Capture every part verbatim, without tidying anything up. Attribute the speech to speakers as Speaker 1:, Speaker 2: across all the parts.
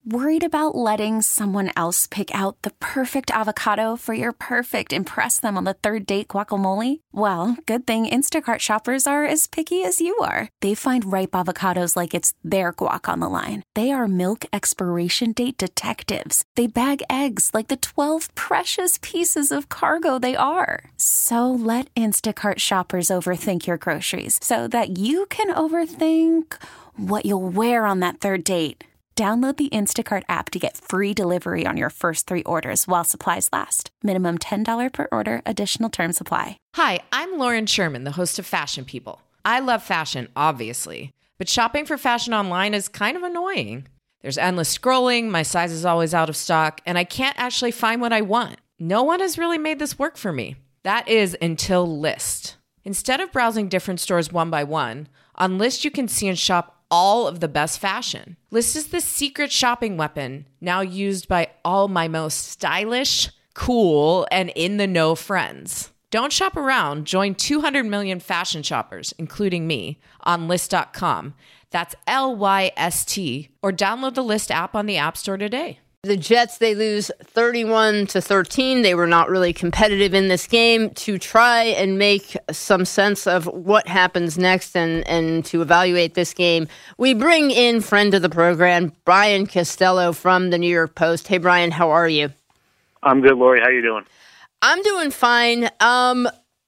Speaker 1: Worried about letting someone else pick out the perfect avocado for your perfect impress them on the third date guacamole? Well, good thing Instacart shoppers are as picky as you are. They find ripe avocados like it's their guac on the line. They are milk expiration date detectives. They bag eggs like the twelve precious pieces of cargo they are. So let Instacart shoppers overthink your groceries so that you can overthink what you'll wear on that third date. Download the Instacart app to get free delivery on your first three orders while supplies last. Minimum ten dollars per order. Additional terms apply.
Speaker 2: Hi, I'm Lauren Sherman, the host of Fashion People. I love fashion, obviously, but shopping for fashion online is kind of annoying. There's endless scrolling, my size is always out of stock, and I can't actually find what I want. No one has really made this work for me. That is until Lyst. Instead of browsing different stores one by one, on Lyst you can see and shop all of the best fashion. Lyst is the secret shopping weapon now used by all my most stylish, cool, and in-the-know friends. Don't shop around. Join two hundred million fashion shoppers, including me, on Lyst dot com. That's L Y S T. Or download the Lyst app on the App Store today.
Speaker 3: The Jets, they lose thirty-one to thirteen. They were not really competitive in this game. To try and make some sense of what happens next and, and to evaluate this game, we bring in friend of the program, Brian Costello from the New York Post. Hey, Brian, how are you?
Speaker 4: I'm good, Lori. How you doing?
Speaker 3: I'm doing fine. Um,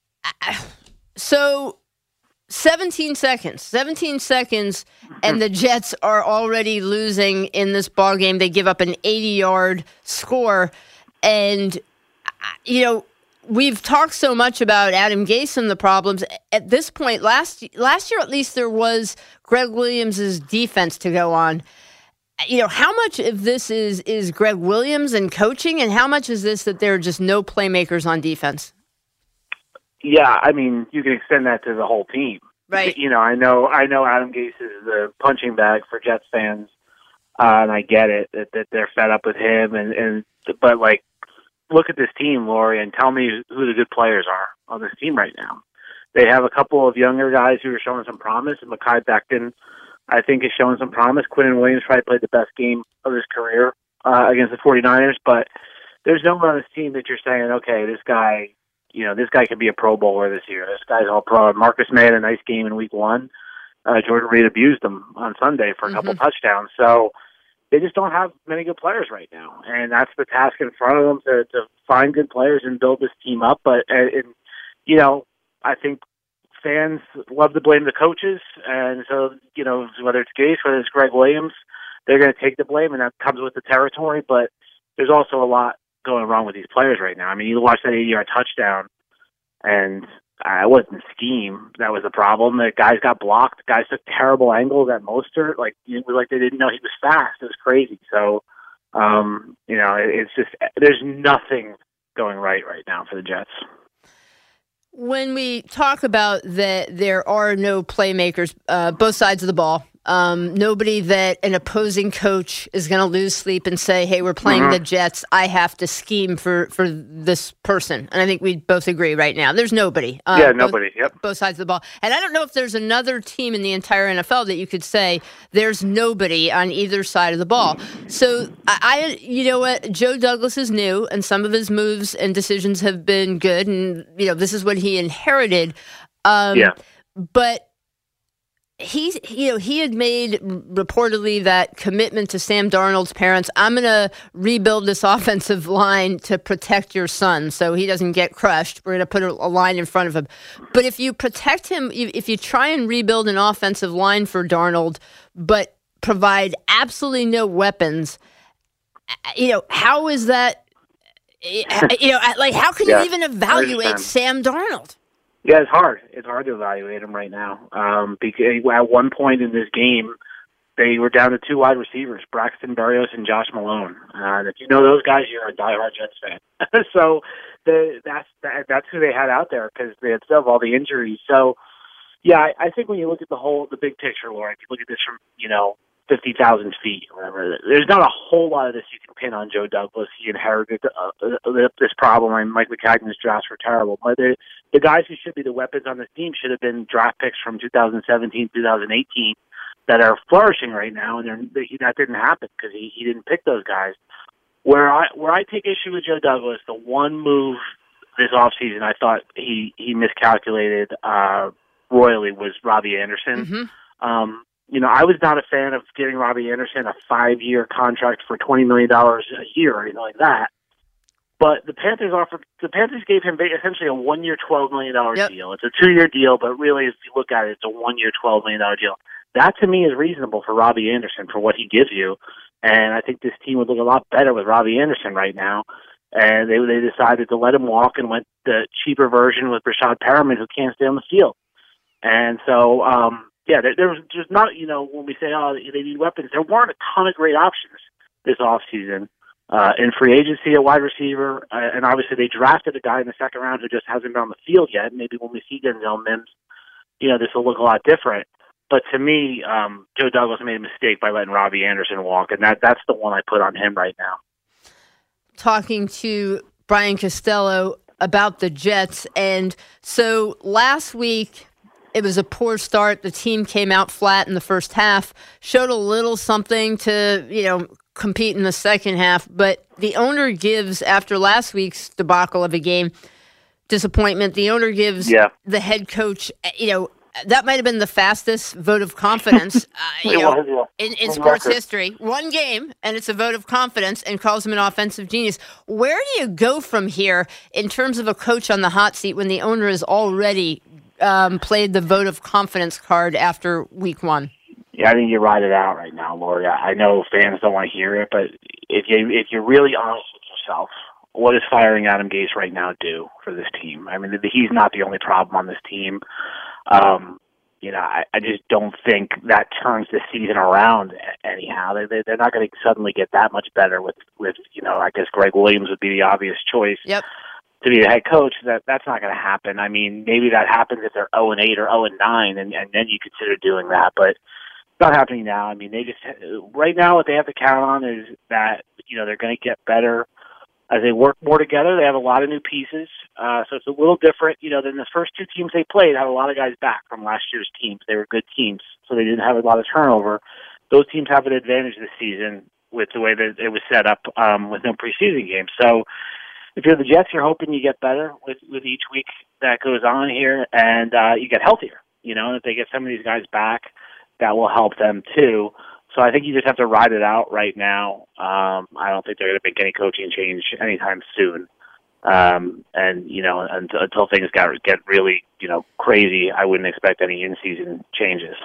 Speaker 3: so... seventeen seconds, seventeen seconds, and the Jets are already losing in this ballgame. They give up an eighty-yard score. And, you know, we've talked so much about Adam Gase and the problems. At this point, last last year at least, there was Greg Williams' defense to go on. You know, how much of this is, is Greg Williams and coaching, and how much is this that there are just no playmakers on defense?
Speaker 4: Yeah, I mean, you can extend that to the whole team.
Speaker 3: Right.
Speaker 4: You know, I know I know Adam Gase is the punching bag for Jets fans, uh, and I get it, that, that they're fed up with him. And, and But, like, look at this team, Lori, and tell me who the good players are on this team right now. They have a couple of younger guys who are showing some promise, and Mekhi Becton, I think, is showing some promise. Quinnen Williams probably played the best game of his career uh, against the 49ers, but there's no one on this team that you're saying, okay, this guy... You know, this guy could be a Pro Bowler this year. This guy's all pro. Marcus May had a nice game in week one. Uh, Jordan Reed abused him on Sunday for a couple
Speaker 3: mm-hmm.
Speaker 4: touchdowns. So they just don't have many good players right now. And that's the task in front of them, to, to find good players and build this team up. But, uh, and, you know, I think fans love to blame the coaches. And so, you know, whether it's Gase, whether it's Greg Williams, they're going to take the blame, and that comes with the territory. But there's also a lot going wrong with these players right now. I mean, you watch that eighty-yard touchdown, and uh, it wasn't scheme that was the problem. The guys got blocked. Guys took terrible angles at Mostert. Like, it was like they didn't know he was fast. It was crazy. So, um, you know, it, it's just, there's nothing going right right now for the Jets.
Speaker 3: When we talk about that there are no playmakers, uh, both sides of the ball, Um, nobody that an opposing coach is going to lose sleep and say, hey, we're playing mm-hmm. the Jets. I have to scheme for, for this person. And I think we both agree right now. There's nobody.
Speaker 4: Uh, yeah, nobody.
Speaker 3: Both,
Speaker 4: yep.
Speaker 3: Both sides of the ball. And I don't know if there's another team in the entire N F L that you could say there's nobody on either side of the ball. So, I, I you know what? Joe Douglas is new, and some of his moves and decisions have been good. And, you know, this is what he inherited. Um,
Speaker 4: yeah.
Speaker 3: But He, you know, he had made reportedly that commitment to Sam Darnold's parents. I'm going to rebuild this offensive line to protect your son so he doesn't get crushed. We're going to put a, a line in front of him. But if you protect him, if you try and rebuild an offensive line for Darnold, but provide absolutely no weapons, you know, how is that, you know, like, how can
Speaker 4: yeah,
Speaker 3: you even evaluate Sam Darnold?
Speaker 4: Yeah, it's hard. It's hard to evaluate him right now. Um, because at one point in this game, they were down to two wide receivers, Braxton Berrios and Josh Malone. Uh, and if you know those guys, you're a diehard Jets fan. so the, that's that, that's who they had out there because they had still have all the injuries. So, yeah, I, I think when you look at the whole, the big picture, Laura, if you look at this from, you know, fifty thousand feet or whatever, there's not a whole lot of this you can pin on Joe Douglas. He inherited uh, this problem. I mean, Mike McCagne's drafts were terrible. But the, the guys who should be the weapons on this team should have been draft picks from two thousand seventeen, two thousand eighteen, that are flourishing right now, and they're, they, that didn't happen because he, he didn't pick those guys. Where I where I take issue with Joe Douglas, the one move this offseason I thought he, he miscalculated uh, royally was Robbie Anderson.
Speaker 3: Mm-hmm.
Speaker 4: Um, you know, I was not a fan of giving Robbie Anderson a five-year contract for twenty million dollars a year or anything like that. But the Panthers offered the Panthers gave him essentially a one-year, twelve million dollars
Speaker 3: yep.
Speaker 4: deal. It's a two-year deal, but really, if you look at it, it's a one-year, twelve million dollars deal. That, to me, is reasonable for Robbie Anderson for what he gives you. And I think this team would look a lot better with Robbie Anderson right now. And they they decided to let him walk and went the cheaper version with Rashad Perriman, who can't stay on the field. And so, um, yeah, there, there was just not, you know, when we say, oh, they need weapons, there weren't a ton of great options this offseason. Uh, in free agency, a wide receiver, uh, and obviously they drafted a guy in the second round who just hasn't been on the field yet. Maybe when we see Denzel Mims, you know, this will look a lot different. But to me, um, Joe Douglas made a mistake by letting Robbie Anderson walk, and that that's the one I put on him right now.
Speaker 3: Talking to Brian Costello about the Jets, and so last week it was a poor start. The team came out flat in the first half, showed a little something to, you know, compete in the second half, but the owner gives, after last week's debacle of a game, disappointment, the owner gives yeah. the head coach, you know, that might have been the fastest vote of confidence uh, you know, was, yeah. in, in sports record. history. One game, and it's a vote of confidence, and calls him an offensive genius. Where do you go from here in terms of a coach on the hot seat when the owner has already um, played the vote of confidence card after week one?
Speaker 4: Yeah, I think you ride it out right now, Lori. I know fans don't want to hear it, but if you if you're really honest with yourself, what does firing Adam Gase right now do for this team? I mean, he's not the only problem on this team. Um, you know, I, I just don't think that turns the season around anyhow. They, they're not going to suddenly get that much better with, with, you know, I guess Greg Williams would be the obvious choice.
Speaker 3: Yep.
Speaker 4: To be the head coach. That that's not going to happen. I mean, maybe that happens if they're oh and eight or oh and nine, and, and then you consider doing that, but not happening now. I mean, they just right now what they have to count on is that, you know, they're going to get better as they work more together. They have a lot of new pieces, uh, so it's a little different, you know, than the first two teams they played had a lot of guys back from last year's teams. They were good teams, so they didn't have a lot of turnover. Those teams have an advantage this season with the way that it was set up um, with no preseason games. So if you're the Jets, you're hoping you get better with, with each week that goes on here, and uh, you get healthier. You know, if they get some of these guys back, that will help them too. So I think you just have to ride it out right now. Um, I don't think they're going to make any coaching change anytime soon. Um, and, you know, until, until things got, get really, you know, crazy, I wouldn't expect any in-season changes.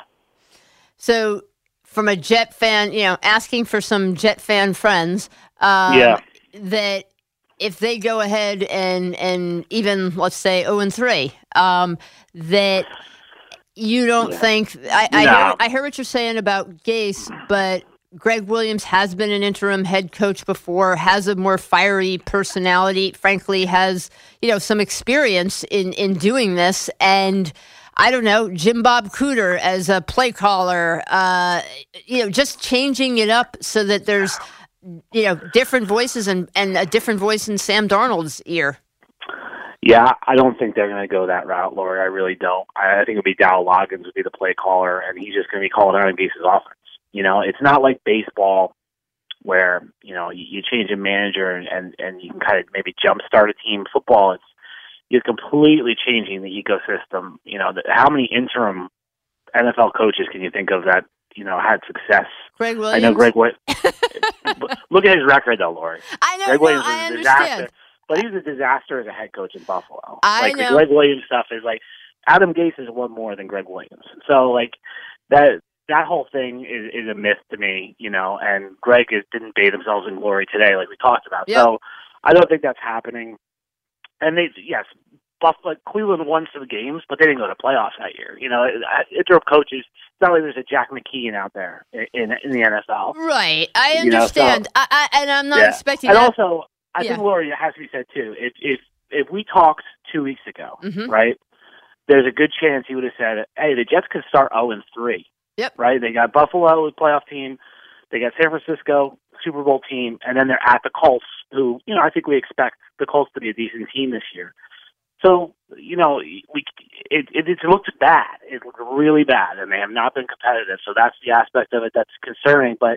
Speaker 3: So from a Jet fan, you know, asking for some Jet fan friends, um,
Speaker 4: yeah.
Speaker 3: that if they go ahead and, and even, let's say, oh and three, um, that – you don't yeah. think I, I,
Speaker 4: no.
Speaker 3: hear, I hear what you're saying about Gase, but Greg Williams has been an interim head coach before, has a more fiery personality, frankly, has, you know, some experience in, in doing this. And I don't know, Jim Bob Cooter as a play caller, uh, you know, just changing it up so that there's, you know, different voices and, and a different voice in Sam Darnold's ear.
Speaker 4: Yeah, I don't think they're going to go that route, Lori. I really don't. I, I think it would be Dow Loggins would be the play caller, and he's just going to be calling out Gase's offense. You know, it's not like baseball where, you know, you, you change a manager and, and, and you can kind of maybe jumpstart a team. Football, it's you're completely changing the ecosystem. You know, the, how many interim N F L coaches can you think of that, you know, had success?
Speaker 3: Greg Williams?
Speaker 4: I know Greg Williams. Look at his record, though, Lori.
Speaker 3: I know,
Speaker 4: Greg
Speaker 3: no,
Speaker 4: Williams
Speaker 3: I
Speaker 4: was a
Speaker 3: understand.
Speaker 4: disaster. But he was a disaster as a head coach in Buffalo.
Speaker 3: I
Speaker 4: like
Speaker 3: know.
Speaker 4: the Greg Williams stuff is like Adam Gase is one more than Greg Williams. So like that that whole thing is, is a myth to me, you know. And Greg is, didn't bathe themselves in glory today, like we talked about.
Speaker 3: Yep.
Speaker 4: So I don't think that's happening. And they yes, Buffalo, Cleveland won some games, but they didn't go to playoffs that year. You know, interim coaches. It's not like there's a Jack McKeon out there in in, in the N F L.
Speaker 3: Right, I understand, you know, so, I, I, and I'm not
Speaker 4: yeah.
Speaker 3: expecting.
Speaker 4: And
Speaker 3: that.
Speaker 4: also. I
Speaker 3: yeah.
Speaker 4: think, Lori, it has to be said, too. If if if we talked two weeks ago,
Speaker 3: mm-hmm.
Speaker 4: right, there's a good chance he would have said, hey, the Jets could start oh and three.
Speaker 3: Yep.
Speaker 4: Right? They got Buffalo, the playoff team. They got San Francisco, Super Bowl team. And then they're at the Colts, who, you know, I think we expect the Colts to be a decent team this year. So, you know, we it, it it looked bad. It looked really bad, and they have not been competitive. So that's the aspect of it that's concerning. But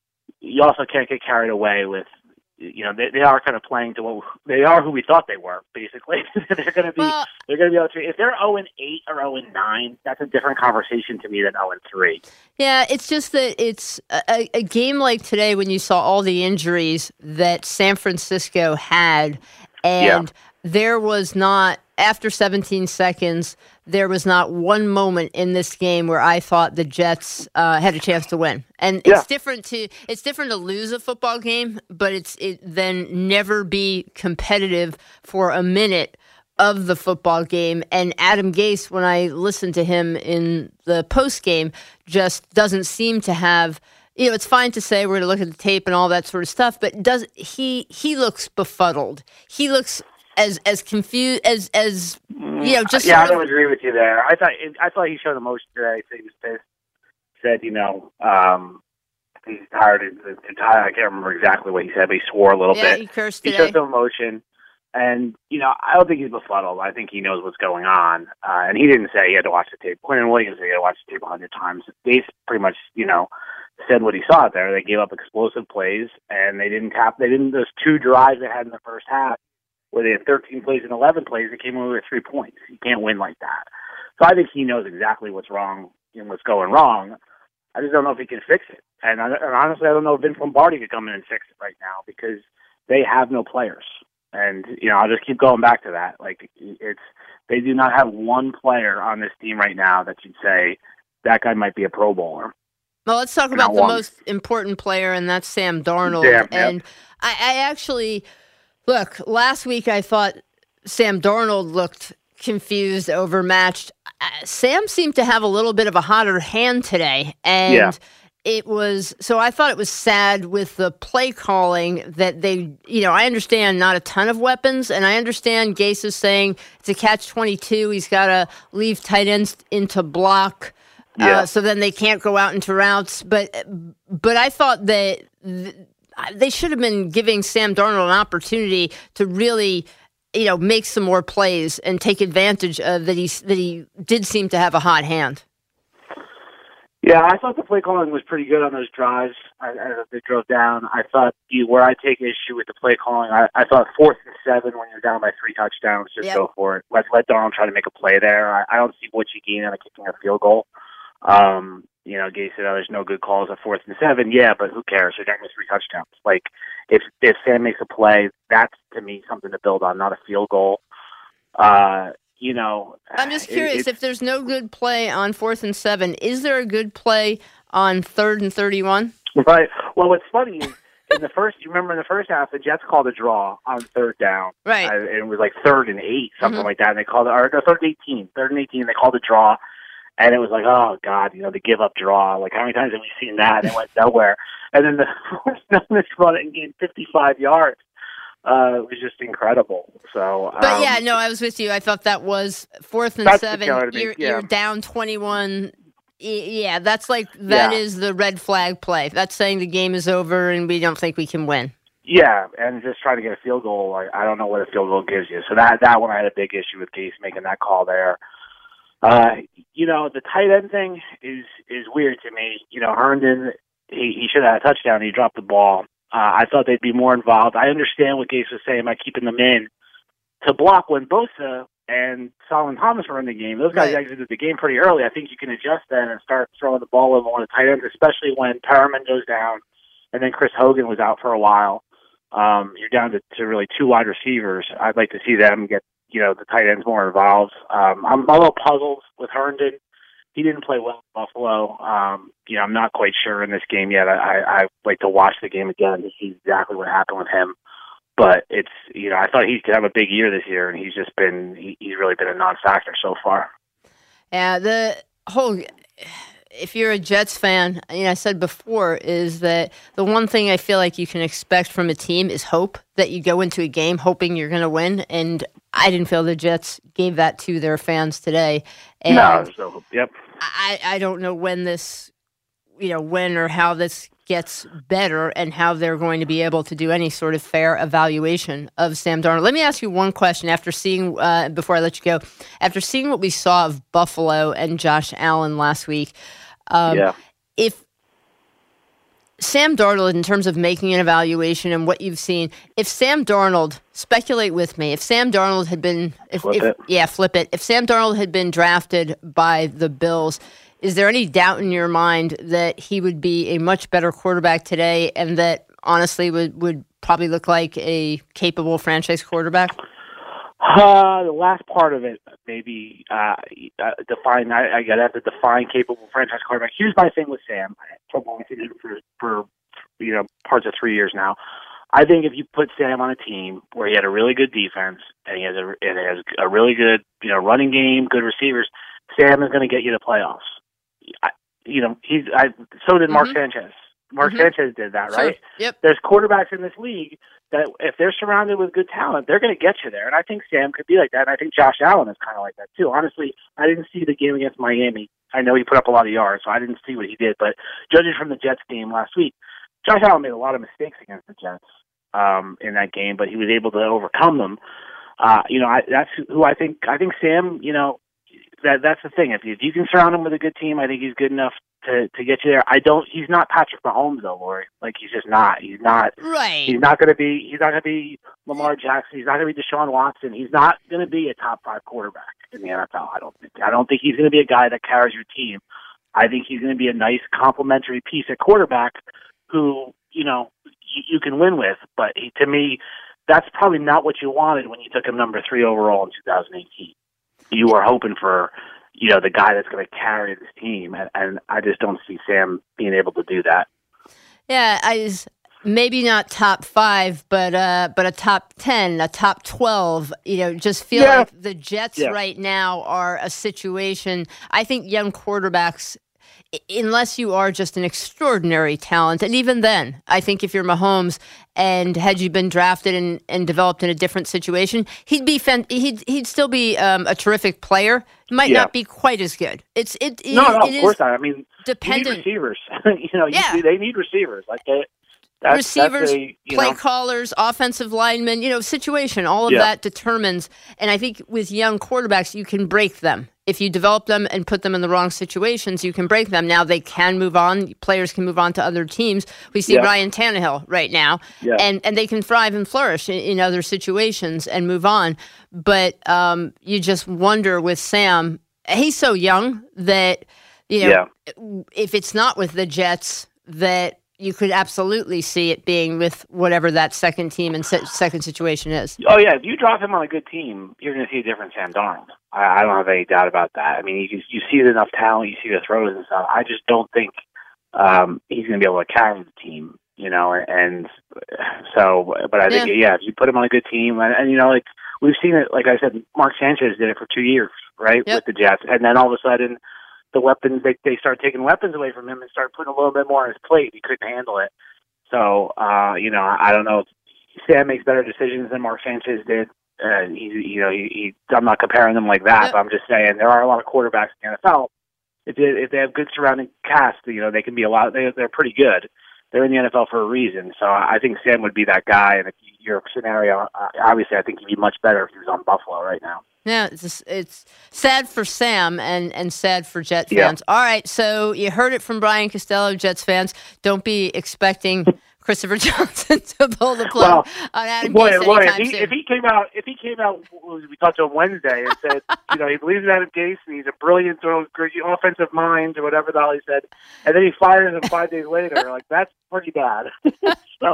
Speaker 4: you also can't get carried away with, you know, they, they are kind of playing to what they are who we thought they were. Basically, they're going to be
Speaker 3: well,
Speaker 4: they're going to be able to. If they're zero and eight or zero and nine, that's a different conversation to me than zero and three.
Speaker 3: Yeah, it's just that it's a, a game like today when you saw all the injuries that San Francisco had, and yeah. there was not, after seventeen seconds, there was not one moment in this game where I thought the Jets uh, had a chance to win. And it's
Speaker 4: yeah.
Speaker 3: different to it's different to lose a football game, but it's it then never be competitive for a minute of the football game. And Adam Gase, when I listened to him in the post game, just doesn't seem to have. You know, it's fine to say we're going to look at the tape and all that sort of stuff, but does he he looks befuddled. He looks as as confused as as you know. Just
Speaker 4: yeah, I
Speaker 3: sort
Speaker 4: don't
Speaker 3: of,
Speaker 4: agree with you there. I thought I thought he showed emotion today. So he was pissed. Said, you know, um, he's tired. Too tired. I can't remember exactly what he said, but he swore a little
Speaker 3: yeah,
Speaker 4: bit.
Speaker 3: he cursed
Speaker 4: He
Speaker 3: today.
Speaker 4: showed some emotion. And, you know, I don't think he's befuddled. I think he knows what's going on. Uh, and he didn't say he had to watch the tape. Quentin Williams said he had to watch the tape a hundred times. They pretty much, you know, said what he saw out there. They gave up explosive plays, and they didn't tap. They didn't. Those two drives they had in the first half, where they had thirteen plays and eleven plays, they came away with three points. You can't win like that. So I think he knows exactly what's wrong and what's going wrong. I just don't know if he can fix it. And, I, and honestly, I don't know if Vince Lombardi could come in and fix it right now because they have no players. And, you know, I'll just keep going back to that. Like, it's they do not have one player on this team right now that you'd say that guy might be a Pro Bowler.
Speaker 3: Well, let's talk about the most important player, and that's Sam Darnold.
Speaker 4: Damn,
Speaker 3: and
Speaker 4: yep.
Speaker 3: I, I actually, look, last week I thought Sam Darnold looked confused, overmatched. Uh, Sam seemed to have a little bit of a hotter hand today. And
Speaker 4: yeah.
Speaker 3: it was, so I thought it was sad with the play calling that they, you know, I understand not a ton of weapons, and I understand Gase is saying it's a catch twenty-two. He's got to leave tight ends into block.
Speaker 4: Yeah.
Speaker 3: Uh, so then they can't go out into routes. But but I thought that th- they should have been giving Sam Darnold an opportunity to really, you know, make some more plays and take advantage of that he that he did seem to have a hot hand.
Speaker 4: Yeah, I thought the play calling was pretty good on those drives. I, I, they drove down. I thought you, where I take issue with the play calling, I, I thought fourth and seven when you're down by three touchdowns, just yep. go for it. Let let Darnold try to make a play there. I, I don't see what you gain out of kicking a field goal. Um, you know, Gase said, oh, there's no good calls at fourth and seven. Yeah, but who cares? You're down by three touchdowns. Like, if if Sam makes a play, that's, to me, something to build on, not a field goal. Uh, you know,
Speaker 3: I'm just curious,
Speaker 4: it,
Speaker 3: if there's no good play on fourth and seven, is there a good play on third and thirty-one?
Speaker 4: Right. Well, what's funny is, in the first, you remember in the first half, the Jets called a draw on third down.
Speaker 3: Right.
Speaker 4: Uh, and it was like third and eight, something
Speaker 3: mm-hmm.
Speaker 4: like that. And they called it, or no, third and eighteen. Third and eighteen, they called a draw. And it was like, oh, God, you know, the give-up draw. Like, how many times have we seen that? And it went nowhere. And then the first numbers run it and gained fifty-five yards. Uh, it was just incredible. So,
Speaker 3: But,
Speaker 4: um,
Speaker 3: yeah, no, I was with you. I thought that was fourth and seven. You're,
Speaker 4: yeah.
Speaker 3: you're down twenty-one. Yeah, that's like, that
Speaker 4: yeah.
Speaker 3: is the red flag play. That's saying the game is over and we don't think we can win.
Speaker 4: Yeah, and just trying to get a field goal, like, I don't know what a field goal gives you. So that, that one I had a big issue with Gase making that call there. Uh, you know, the tight end thing is, is weird to me. You know, Herndon, he, he should have had a touchdown. He dropped the ball. Uh, I thought they'd be more involved. I understand what Gase was saying by keeping them in to block when Bosa and Solomon Thomas were in the game. Those guys right. exited the game pretty early. I think you can adjust that and start throwing the ball over one of the tight ends, especially when Perriman goes down and then Chris Hogan was out for a while. Um, you're down to, to really two wide receivers. I'd like to see them get, you know, the tight ends more involved. Um, I'm a little puzzled with Herndon. He didn't play well in Buffalo. Um, you know, I'm not quite sure in this game yet. I, I, I like to watch the game again to see exactly what happened with him. But it's, you know, I thought he could have a big year this year, and he's just been, he, he's really been a non-factor so far.
Speaker 3: Yeah, the whole, if you're a Jets fan, you know, I said before, is that the one thing I feel like you can expect from a team is hope, that you go into a game hoping you're going to win. And I didn't feel the Jets gave that to their fans today. And
Speaker 4: no, so, yep.
Speaker 3: I, I don't know when this, you know, when or how this gets better and how they're going to be able to do any sort of fair evaluation of Sam Darnold. Let me ask you one question after seeing, uh, before I let you go, after seeing what we saw of Buffalo and Josh Allen last week, um,
Speaker 4: yeah.
Speaker 3: if Sam Darnold, in terms of making an evaluation and what you've seen, if Sam Darnold, speculate with me, if Sam Darnold had been, if,
Speaker 4: flip
Speaker 3: if
Speaker 4: it.
Speaker 3: yeah, flip it, if Sam Darnold had been drafted by the Bills, is there any doubt in your mind that he would be a much better quarterback today and that honestly would, would probably look like a capable franchise quarterback?
Speaker 4: Uh, the last part of it, maybe uh, uh, define. I, I got to have to define capable franchise quarterback. Here's my thing with Sam. From watching him for, for you know parts of three years now, I think if you put Sam on a team where he had a really good defense and he has a and has a really good you know running game, good receivers, Sam is going to get you to playoffs. I, you know he's. I, so did Mark mm-hmm. Sanchez. Mark mm-hmm. Sanchez did that, right?
Speaker 3: Sure. Yep.
Speaker 4: There's quarterbacks in this league that if they're surrounded with good talent, they're going to get you there. And I think Sam could be like that. And I think Josh Allen is kind of like that too. Honestly, I didn't see the game against Miami. I know he put up a lot of yards, so I didn't see what he did. But judging from the Jets game last week, Josh Allen made a lot of mistakes against the Jets um, in that game, but he was able to overcome them. Uh, you know, I, that's who I think. I think Sam. You know, that that's the thing. If you, if you can surround him with a good team, I think he's good enough to to get you there. I don't. He's not Patrick Mahomes though, Lori. Like he's just not. He's not.
Speaker 3: Right.
Speaker 4: He's not going to be. He's not going to be Lamar Jackson. He's not going to be Deshaun Watson. He's not going to be a top five quarterback in the N F L. I don't think. I don't think he's going to be a guy that carries your team. I think he's going to be a nice complementary piece at quarterback who you know you, you can win with. But he, to me, that's probably not what you wanted when you took him number three overall in two thousand eighteen. You were hoping for, you know, the guy that's going to carry this team, and, and I just don't see Sam being able to do that.
Speaker 3: Yeah, I was maybe not top five, but uh, but a top ten, a top twelve. You know, just feel
Speaker 4: yeah.
Speaker 3: like the Jets
Speaker 4: yeah.
Speaker 3: right now are a situation. I think young quarterbacks, unless you are just an extraordinary talent, and even then, I think if you're Mahomes and had you been drafted and, and developed in a different situation, he'd be he'd he'd still be um, a terrific player. Might
Speaker 4: yeah.
Speaker 3: not be quite as good. It's it. it
Speaker 4: no, no,
Speaker 3: it
Speaker 4: of course not. I mean,
Speaker 3: dependent
Speaker 4: you need receivers. you know,
Speaker 3: yeah.
Speaker 4: you, they need receivers. Like they, that's,
Speaker 3: receivers,
Speaker 4: that's a, you
Speaker 3: play
Speaker 4: know,
Speaker 3: callers, offensive linemen. You know, situation. All of
Speaker 4: yeah.
Speaker 3: that determines. And I think with young quarterbacks, you can break them. If you develop them and put them in the wrong situations, you can break them. Now they can move on. Players can move on to other teams. We see
Speaker 4: yeah.
Speaker 3: Ryan Tannehill right now,
Speaker 4: yeah.
Speaker 3: and, and they can thrive and flourish in, in other situations and move on. But um, you just wonder with Sam, he's so young that, you know, yeah. if it's not with the Jets, that you could absolutely see it being with whatever that second team and se- second situation is.
Speaker 4: Oh, yeah. If you drop him on a good team, you're going to see a different Sam Darnold. I, I don't have any doubt about that. I mean, you you see enough talent, you see the throws and stuff. I just don't think um, he's going to be able to carry the team, you know, and so, but I think, yeah, yeah if you put him on a good team, and, and, you know, like, we've seen it, like I said, Mark Sanchez did it for two years, right,
Speaker 3: yep.
Speaker 4: with the Jets, and then all of a sudden, the weapons, they they started taking weapons away from him and started putting a little bit more on his plate. He couldn't handle it. So, uh, you know, I don't know if Sam makes better decisions than Mark Sanchez did. Uh, he, you know, he, he, I'm not comparing them like that,
Speaker 3: yep.
Speaker 4: but I'm just saying there are a lot of quarterbacks in the N F L. If they, if they have good surrounding cast, you know, they can be a lot, they, they're pretty good. They're in the N F L for a reason. So I think Sam would be that guy. And if your scenario, uh, obviously, I think he'd be much better if he was on Buffalo right now.
Speaker 3: Yeah, it's just, it's sad for Sam and, and sad for Jet fans. Yeah. All right, so you heard it from Brian Costello, Jets fans. Don't be expecting Christopher Johnson to pull the plug well, on Adam
Speaker 4: boy,
Speaker 3: Gase
Speaker 4: boy,
Speaker 3: anytime
Speaker 4: if he,
Speaker 3: soon.
Speaker 4: If he came out, if he came out, we talked to him Wednesday and said, you know, he believes in Adam Gase and he's a brilliant offensive mind or whatever the hell he said, and then he fires him five days later, like that's pretty bad. so.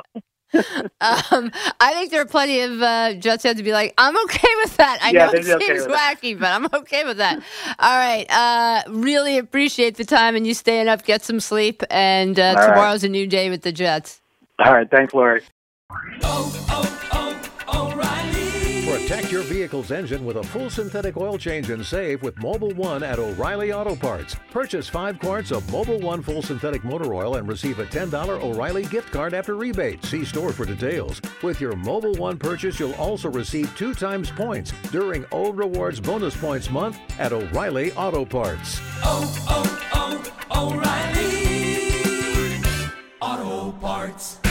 Speaker 3: um, I think there are plenty of uh, Jets fans to be like, I'm okay with that. I
Speaker 4: yeah,
Speaker 3: know it seems
Speaker 4: okay
Speaker 3: wacky, but I'm okay with that. All right. Uh, really appreciate the time and you staying up. Get some sleep. And uh, tomorrow's right. a new day with the Jets.
Speaker 4: All right. Thanks, Lori.
Speaker 5: Oh, oh, oh, O'Reilly.
Speaker 6: Protect your vehicle's engine with a full synthetic oil change and save with Mobil one at O'Reilly Auto Parts. Purchase five quarts of Mobil one full synthetic motor oil and receive a ten dollars O'Reilly gift card after rebate. See store for details. With your Mobil one purchase, you'll also receive two times points during O Rewards Bonus Points Month at O'Reilly Auto Parts.
Speaker 5: Oh, oh, oh, O'Reilly Auto Parts.